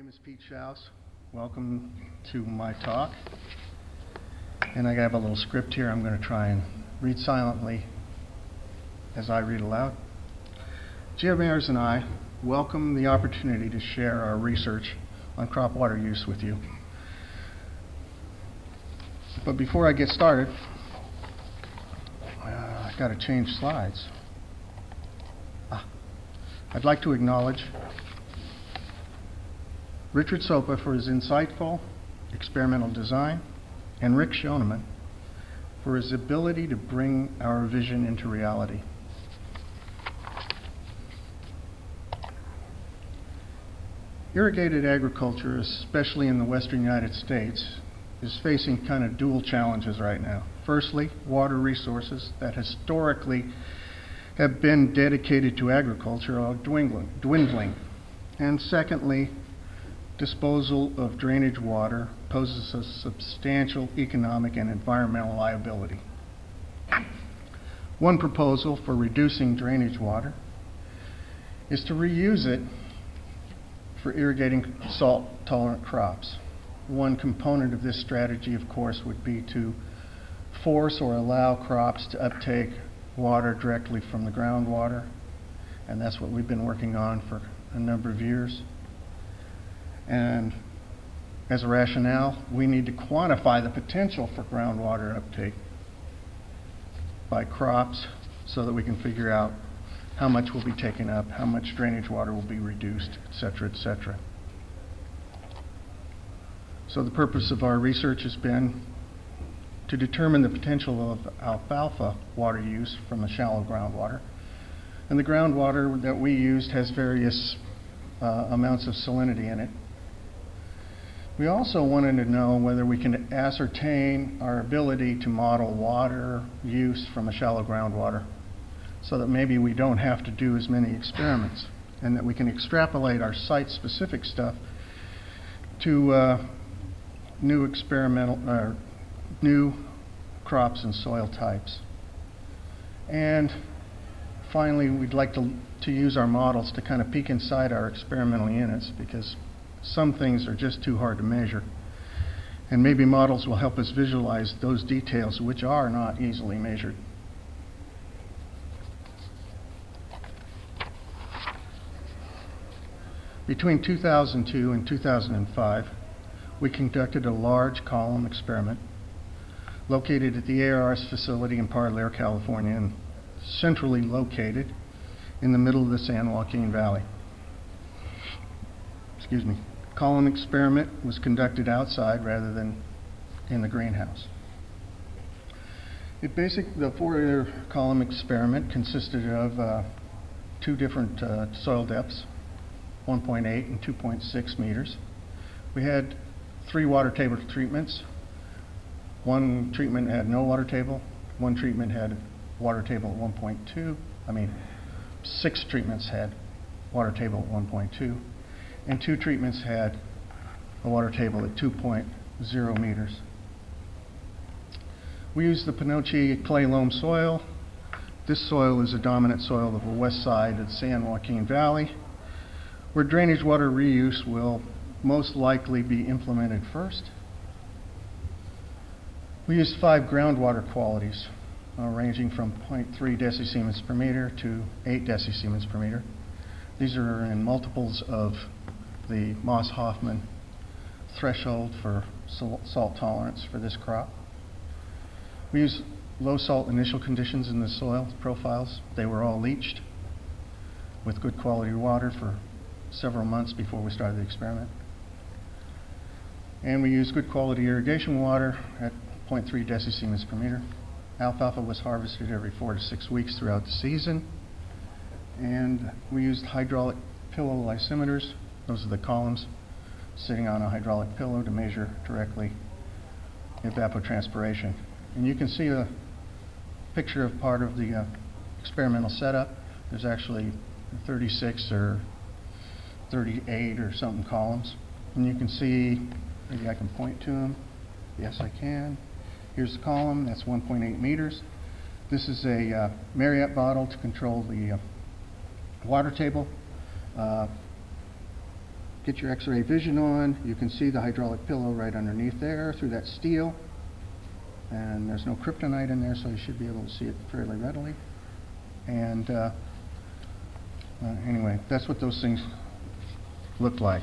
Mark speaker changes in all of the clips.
Speaker 1: name is Pete Schaus. Welcome to my talk. And I have a little script here. I'm going to try and read silently as I read aloud. Geomares and I welcome the opportunity to share our research on crop water use with you. But before I get started, I've got to change slides. I'd like to acknowledge Richard Sopa for his insightful experimental design, and Rick Schoeneman for his ability to bring our vision into reality. Irrigated agriculture, especially in the western United States, is facing kind of dual challenges right now. Firstly, water resources that historically have been dedicated to agriculture are dwindling. And secondly, disposal of drainage water poses a substantial economic and environmental liability. One proposal for reducing drainage water is to reuse it for irrigating salt-tolerant crops. One component of this strategy, of course, would be to force or allow crops to uptake water directly from the groundwater, and that's what we've been working on for a number of years. And as a rationale, we need to quantify the potential for groundwater uptake by crops so that we can figure out how much will be taken up, how much drainage water will be reduced, etc., etc. So the purpose of our research has been to determine the potential of alfalfa water use from the shallow groundwater. And the groundwater that we used has various amounts of salinity in it. We also wanted to know whether we can ascertain our ability to model water use from a shallow groundwater so that maybe we don't have to do as many experiments and that we can extrapolate our site-specific stuff to new crops and soil types. And finally, we'd like to use our models to kind of peek inside our experimental units, because some things are just too hard to measure. And maybe models will help us visualize those details which are not easily measured. Between 2002 and 2005, we conducted a large column experiment located at the ARR's facility in Parlier, California, and centrally located in the middle of the San Joaquin Valley. Column experiment was conducted outside rather than in the greenhouse. The four-year column experiment consisted of two different soil depths, 1.8 and 2.6 meters. We had 3 water table treatments. One treatment had no water table. One treatment had water table at 1.2. 6 treatments had water table at 1.2. And 2 treatments had a water table at 2.0 meters. We used the Panoche clay loam soil. This soil is a dominant soil of the west side of the San Joaquin Valley, where drainage water reuse will most likely be implemented first. We used 5 groundwater qualities, ranging from 0.3 decisiemens per meter to 8 decisiemens per meter. These are in multiples of the Moss-Hoffman threshold for salt tolerance for this crop. We used low salt initial conditions in the soil profiles. They were all leached with good quality water for several months before we started the experiment. And we used good quality irrigation water at 0.3 decisiemens per meter. Alfalfa was harvested every 4 to 6 weeks throughout the season. And we used hydraulic pillow lysimeters. Those are the columns sitting on a hydraulic pillow to measure directly evapotranspiration. And you can see a picture of part of the experimental setup. There's actually 36 or 38 or something columns. And you can see, maybe I can point to them. Yes, I can. Here's the column. That's 1.8 meters. This is a Marriott bottle to control the water table. get your X-ray vision on, you can see the hydraulic pillow right underneath there through that steel. And there's no kryptonite in there, so you should be able to see it fairly readily. And anyway, that's what those things look like.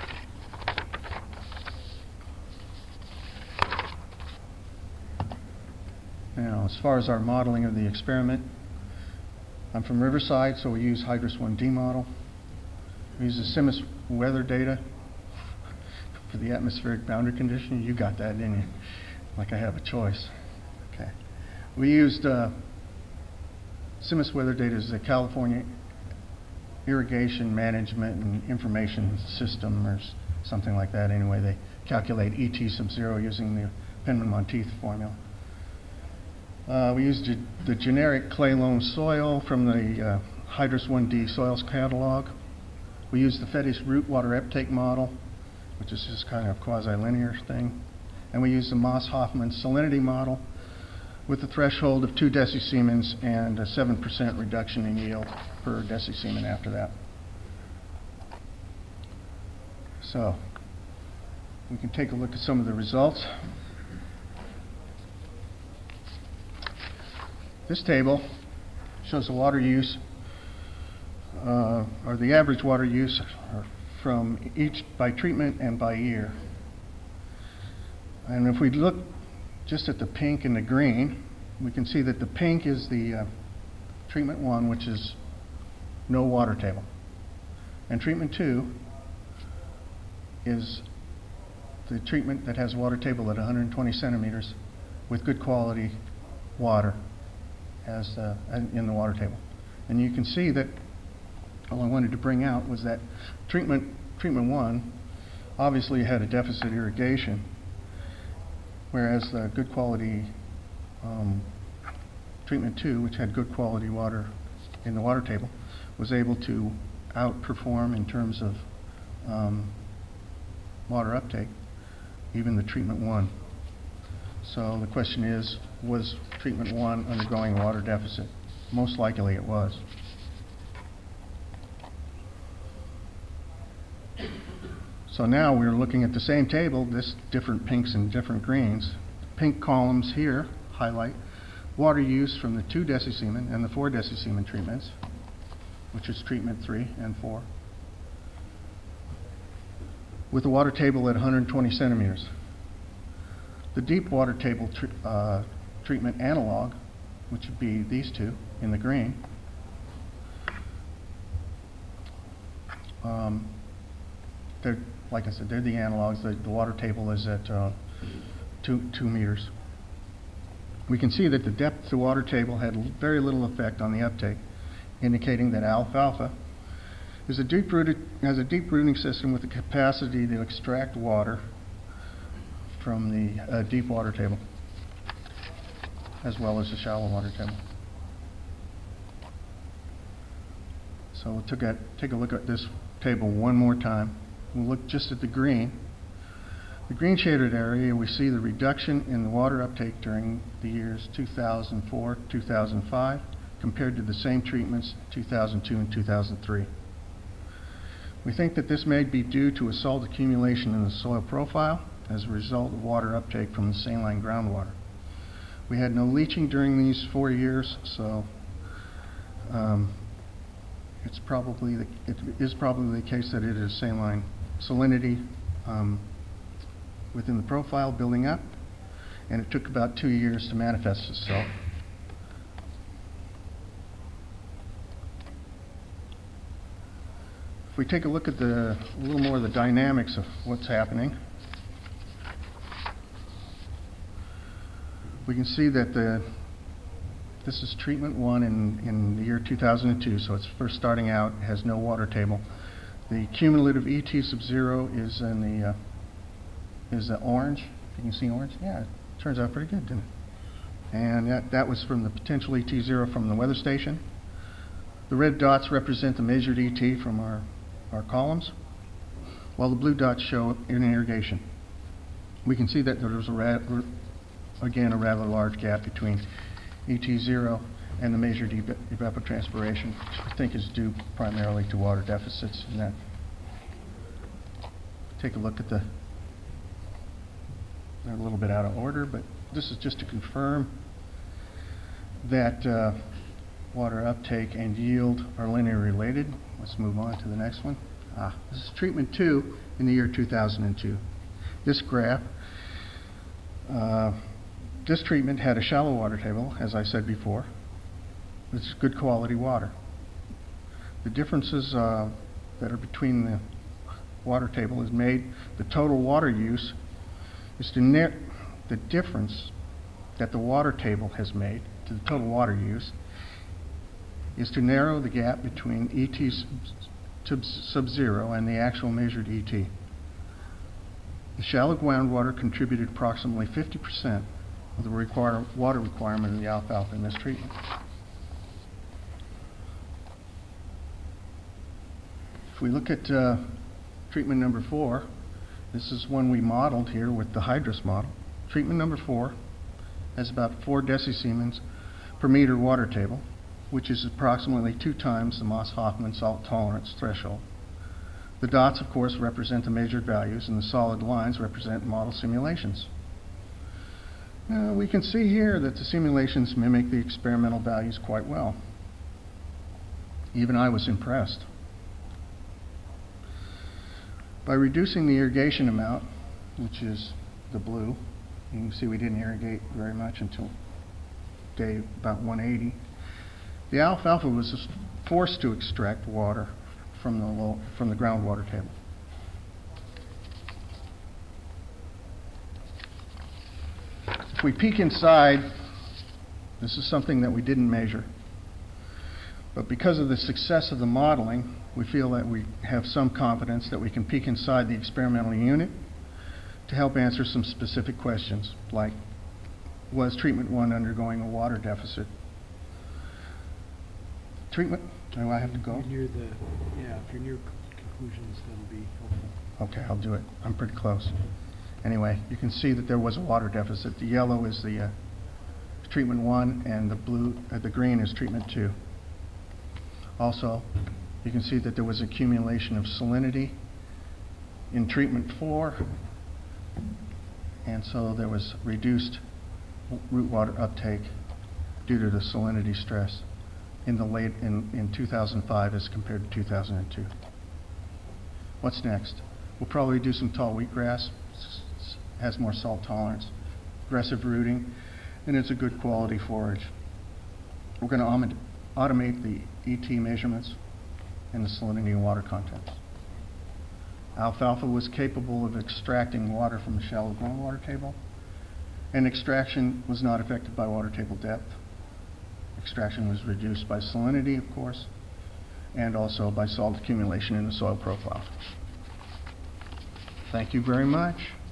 Speaker 1: Now, as far as our modeling of the experiment, I'm from Riverside, so we use Hydrus 1D model. We use the CIMMYS weather data for the atmospheric boundary condition. You got that, didn't you? Like I have a choice. Okay. We used CIMMYS weather data as the California Irrigation Management and Information System, or something like that. Anyway, they calculate ET sub zero using the Penman-Monteith formula. We used the generic clay loam soil from the Hydrus 1D soils catalog. We used the Fetish root water uptake model, which is just kind of a quasi-linear thing. And we used the Moss-Hoffman salinity model with a threshold of 2 decisiemens and a 7% reduction in yield per decisiemen after that. So we can take a look at some of the results. This table shows the water use, or the average water use from each by treatment and by year. And if we look just at the pink and the green, we can see that the pink is the treatment 1, which is no water table. And treatment 2 is the treatment that has a water table at 120 centimeters with good quality water as in the water table. And you can see that all I wanted to bring out was that treatment 1 obviously had a deficit irrigation, whereas the good quality treatment 2, which had good quality water in the water table, was able to outperform in terms of water uptake even the treatment 1. So the question is, was treatment 1 undergoing a water deficit? Most likely it was. So now we're looking at the same table, this different pinks and different greens. Pink columns here highlight water use from the 2 decisiemen and the 4 decisiemen treatments, which is treatment 3 and 4, with the water table at 120 centimeters. The deep water table treatment analog, which would be these two in the green, they're, like I said, they're the analogs. The water table is at 2 meters. We can see that the depth of the water table had very little effect on the uptake, indicating that alfalfa has a deep rooting system with the capacity to extract water from the deep water table, as well as the shallow water table. So we'll take a look at this table one more time. We'll look just at the green. The green shaded area, we see the reduction in the water uptake during the years 2004-2005 compared to the same treatments 2002 and 2003. We think that this may be due to a salt accumulation in the soil profile as a result of water uptake from the saline groundwater. We had no leaching during these 4 years, so it is probably the case that it is saline salinity within the profile building up, and it took about 2 years to manifest itself. If we take a look at a little more of the dynamics of what's happening, we can see that this is treatment 1 in the year 2002, so it's first starting out, it has no water table. The cumulative ET sub zero is in the orange. If you can see orange, yeah, it turns out pretty good, didn't it? And that was from the potential ET zero from the weather station. The red dots represent the measured ET from our columns, while the blue dots show in irrigation. We can see that there was again a rather large gap between ET0 and the measured evapotranspiration, which I think is due primarily to water deficits in that take a look at they're a little bit out of order, but this is just to confirm that water uptake and yield are linearly related. Let's move on to the next one. This is treatment 2 in the year 2002. This graph, this treatment had a shallow water table, as I said before. It's good quality water. The differences that are between the water table is made, the total water use is the difference that the water table has made to the total water use is to narrow the gap between ET sub 0 and the actual measured ET. The shallow groundwater contributed approximately 50% of the water requirement of the alfalfa in this treatment. If we look at treatment number 4, this is one we modeled here with the Hydrus model. Treatment number 4 has about 4 decisiemens per meter water table, which is approximately 2 times the Moss-Hoffman salt tolerance threshold. The dots, of course, represent the measured values, and the solid lines represent model simulations. Now, we can see here that the simulations mimic the experimental values quite well. Even I was impressed. By reducing the irrigation amount, which is the blue, you can see we didn't irrigate very much until day about 180. The alfalfa was forced to extract water from the groundwater table. If we peek inside, this is something that we didn't measure. But because of the success of the modeling, we feel that we have some confidence that we can peek inside the experimental unit to help answer some specific questions, like, was treatment 1 undergoing a water deficit? Treatment, do I have to go?
Speaker 2: If you're near conclusions, that'll be helpful.
Speaker 1: Okay, I'll do it. I'm pretty close. Anyway, you can see that there was a water deficit. The yellow is the treatment 1, and the green is treatment 2. Also, you can see that there was accumulation of salinity in treatment 4, and so there was reduced root water uptake due to the salinity stress in 2005 as compared to 2002. What's next? We'll probably do some tall wheatgrass. Has more salt tolerance, aggressive rooting, and it's a good quality forage. We're going to automate the ET measurements and the salinity and water contents. Alfalfa was capable of extracting water from the shallow groundwater table, and extraction was not affected by water table depth. Extraction was reduced by salinity, of course, and also by salt accumulation in the soil profile. Thank you very much.